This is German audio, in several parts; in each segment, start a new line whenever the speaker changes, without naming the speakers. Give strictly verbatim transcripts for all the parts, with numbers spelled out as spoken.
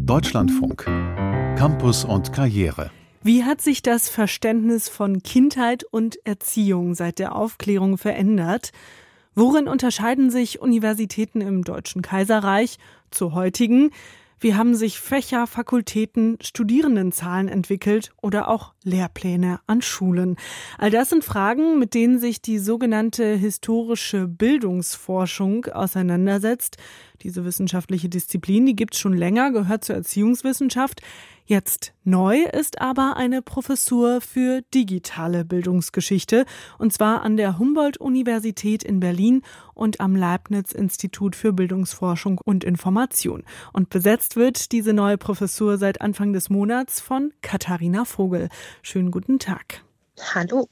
Deutschlandfunk. Campus und Karriere.
Wie hat sich das Verständnis von Kindheit und Erziehung seit der Aufklärung verändert? Worin unterscheiden sich Universitäten im Deutschen Kaiserreich zu heutigen? Wie haben sich Fächer, Fakultäten, Studierendenzahlen entwickelt oder auch Lehrpläne an Schulen? All das sind Fragen, mit denen sich die sogenannte historische Bildungsforschung auseinandersetzt. Diese wissenschaftliche Disziplin, die gibt es schon länger, gehört zur Erziehungswissenschaft. Jetzt neu ist aber eine Professur für digitale Bildungsgeschichte, und zwar an der Humboldt-Universität in Berlin und am Leibniz-Institut für Bildungsforschung und Information. Und besetzt wird diese neue Professur seit Anfang des Monats von Katharina Vogel. Schönen guten Tag.
Hallo.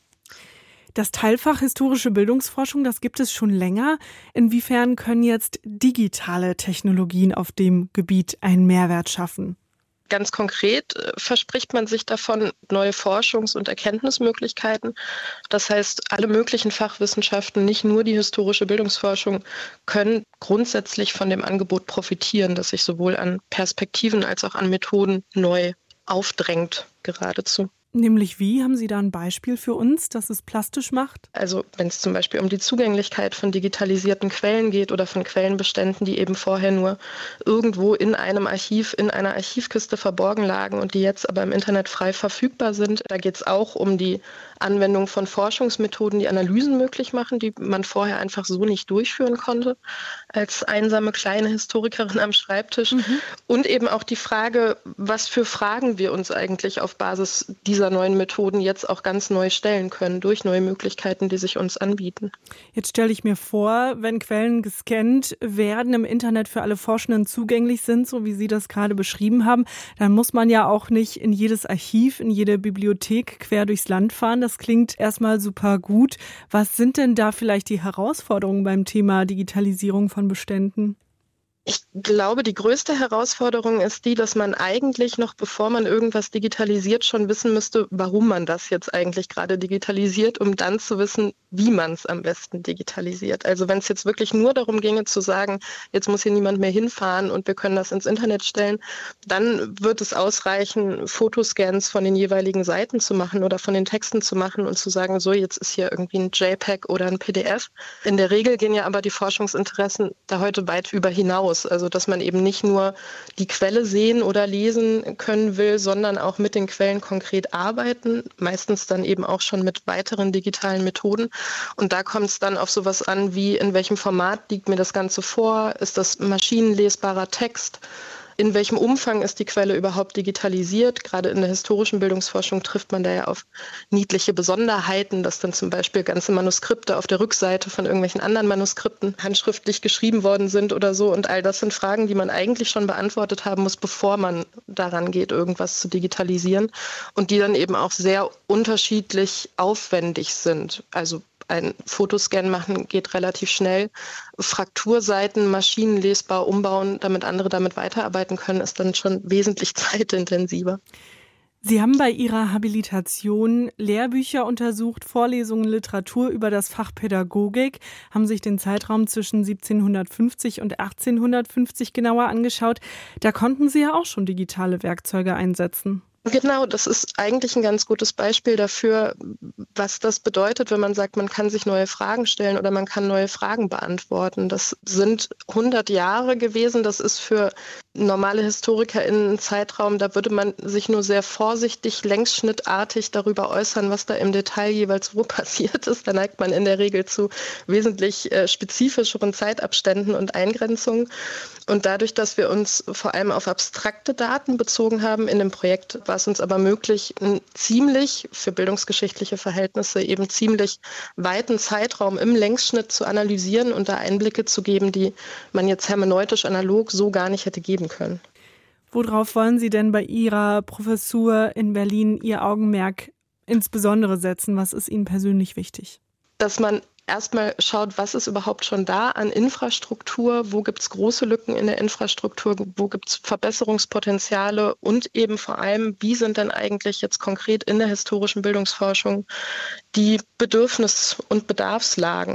Das Teilfach Historische Bildungsforschung, das gibt es schon länger. Inwiefern können jetzt digitale Technologien auf dem Gebiet einen Mehrwert schaffen?
Ganz konkret äh, verspricht man sich davon neue Forschungs- und Erkenntnismöglichkeiten. Das heißt, alle möglichen Fachwissenschaften, nicht nur die historische Bildungsforschung, können grundsätzlich von dem Angebot profitieren, das sich sowohl an Perspektiven als auch an Methoden neu aufdrängt, geradezu.
Nämlich wie? Haben Sie da ein Beispiel für uns, das es plastisch macht?
Also wenn es zum Beispiel um die Zugänglichkeit von digitalisierten Quellen geht oder von Quellenbeständen, die eben vorher nur irgendwo in einem Archiv, in einer Archivkiste verborgen lagen und die jetzt aber im Internet frei verfügbar sind. Da geht es auch um die Anwendung von Forschungsmethoden, die Analysen möglich machen, die man vorher einfach so nicht durchführen konnte, als einsame kleine Historikerin am Schreibtisch. Mhm. Und eben auch die Frage, was für Fragen wir uns eigentlich auf Basis dieser neuen Methoden jetzt auch ganz neu stellen können, durch neue Möglichkeiten, die sich uns anbieten.
Jetzt stelle ich mir vor, wenn Quellen gescannt werden, im Internet für alle Forschenden zugänglich sind, so wie Sie das gerade beschrieben haben, dann muss man ja auch nicht in jedes Archiv, in jede Bibliothek quer durchs Land fahren. Das klingt erstmal super gut. Was sind denn da vielleicht die Herausforderungen beim Thema Digitalisierung von Beständen?
Ich glaube, die größte Herausforderung ist die, dass man eigentlich noch, bevor man irgendwas digitalisiert, schon wissen müsste, warum man das jetzt eigentlich gerade digitalisiert, um dann zu wissen, wie man es am besten digitalisiert. Also wenn es jetzt wirklich nur darum ginge zu sagen, jetzt muss hier niemand mehr hinfahren und wir können das ins Internet stellen, dann wird es ausreichen, Fotoscans von den jeweiligen Seiten zu machen oder von den Texten zu machen und zu sagen, so jetzt ist hier irgendwie ein JPEG oder ein P D F. In der Regel gehen ja aber die Forschungsinteressen da heute weit über hinaus. Also dass man eben nicht nur die Quelle sehen oder lesen können will, sondern auch mit den Quellen konkret arbeiten, meistens dann eben auch schon mit weiteren digitalen Methoden. Und da kommt es dann auf sowas an, wie in welchem Format liegt mir das Ganze vor, ist das maschinenlesbarer Text? In welchem Umfang ist die Quelle überhaupt digitalisiert? Gerade in der historischen Bildungsforschung trifft man da ja auf niedliche Besonderheiten, dass dann zum Beispiel ganze Manuskripte auf der Rückseite von irgendwelchen anderen Manuskripten handschriftlich geschrieben worden sind oder so. Und all das sind Fragen, die man eigentlich schon beantwortet haben muss, bevor man daran geht, irgendwas zu digitalisieren. Und die dann eben auch sehr unterschiedlich aufwendig sind. Also ein Fotoscan machen geht relativ schnell. Frakturseiten maschinenlesbar umbauen, damit andere damit weiterarbeiten können, ist dann schon wesentlich zeitintensiver.
Sie haben bei Ihrer Habilitation Lehrbücher untersucht, Vorlesungen, Literatur über das Fach Pädagogik, haben sich den Zeitraum zwischen siebzehnhundertfünfzig und achtzehnhundertfünfzig genauer angeschaut. Da konnten Sie ja auch schon digitale Werkzeuge einsetzen.
Genau, das ist eigentlich ein ganz gutes Beispiel dafür, was das bedeutet, wenn man sagt, man kann sich neue Fragen stellen oder man kann neue Fragen beantworten. Das sind hundert Jahre gewesen. Das ist für normale HistorikerInnen ein Zeitraum, da würde man sich nur sehr vorsichtig, längsschnittartig darüber äußern, was da im Detail jeweils wo passiert ist. Da neigt man in der Regel zu wesentlich äh, spezifischeren Zeitabständen und Eingrenzungen. Und dadurch, dass wir uns vor allem auf abstrakte Daten bezogen haben in dem Projekt, war es uns aber möglich, einen ziemlich, für bildungsgeschichtliche Verhältnisse eben ziemlich weiten Zeitraum im Längsschnitt zu analysieren und da Einblicke zu geben, die man jetzt hermeneutisch analog so gar nicht hätte geben können.
Worauf wollen Sie denn bei Ihrer Professur in Berlin Ihr Augenmerk insbesondere setzen? Was ist Ihnen persönlich wichtig?
Dass man erstmal schaut, was ist überhaupt schon da an Infrastruktur, wo gibt es große Lücken in der Infrastruktur, wo gibt es Verbesserungspotenziale und eben vor allem, wie sind denn eigentlich jetzt konkret in der historischen Bildungsforschung die Bedürfnis- und Bedarfslagen.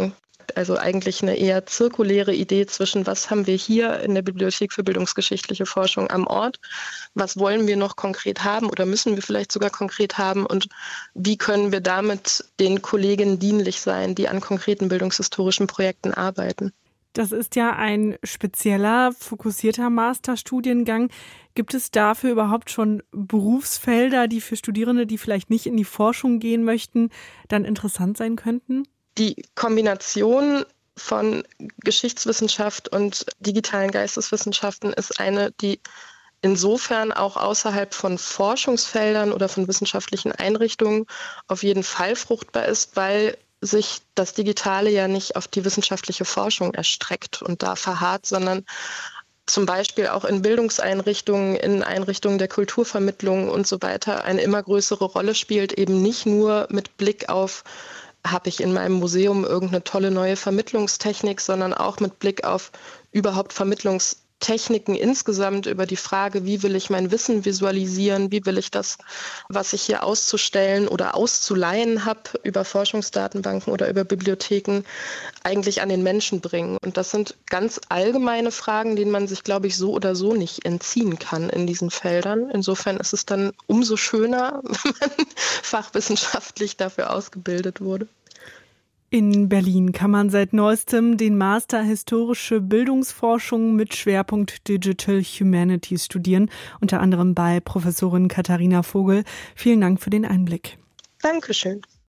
gesagt. Also eigentlich eine eher zirkuläre Idee zwischen, was haben wir hier in der Bibliothek für bildungsgeschichtliche Forschung am Ort, was wollen wir noch konkret haben oder müssen wir vielleicht sogar konkret haben und wie können wir damit den Kolleginnen dienlich sein, die an konkreten bildungshistorischen Projekten arbeiten.
Das ist ja ein spezieller, fokussierter Masterstudiengang. Gibt es dafür überhaupt schon Berufsfelder, die für Studierende, die vielleicht nicht in die Forschung gehen möchten, dann interessant sein könnten?
Die Kombination von Geschichtswissenschaft und digitalen Geisteswissenschaften ist eine, die insofern auch außerhalb von Forschungsfeldern oder von wissenschaftlichen Einrichtungen auf jeden Fall fruchtbar ist, weil sich das Digitale ja nicht auf die wissenschaftliche Forschung erstreckt und da verharrt, sondern zum Beispiel auch in Bildungseinrichtungen, in Einrichtungen der Kulturvermittlung und so weiter eine immer größere Rolle spielt, eben nicht nur mit Blick auf, habe ich in meinem Museum irgendeine tolle neue Vermittlungstechnik, sondern auch mit Blick auf überhaupt Vermittlungstechniken insgesamt über die Frage, wie will ich mein Wissen visualisieren, wie will ich das, was ich hier auszustellen oder auszuleihen habe, über Forschungsdatenbanken oder über Bibliotheken, eigentlich an den Menschen bringen. Und das sind ganz allgemeine Fragen, denen man sich, glaube ich, so oder so nicht entziehen kann in diesen Feldern. Insofern ist es dann umso schöner, wenn man fachwissenschaftlich dafür ausgebildet wurde.
In Berlin kann man seit neuestem den Master Historische Bildungsforschung mit Schwerpunkt Digital Humanities studieren, unter anderem bei Professorin Katharina Vogel. Vielen Dank für den Einblick.
Dankeschön.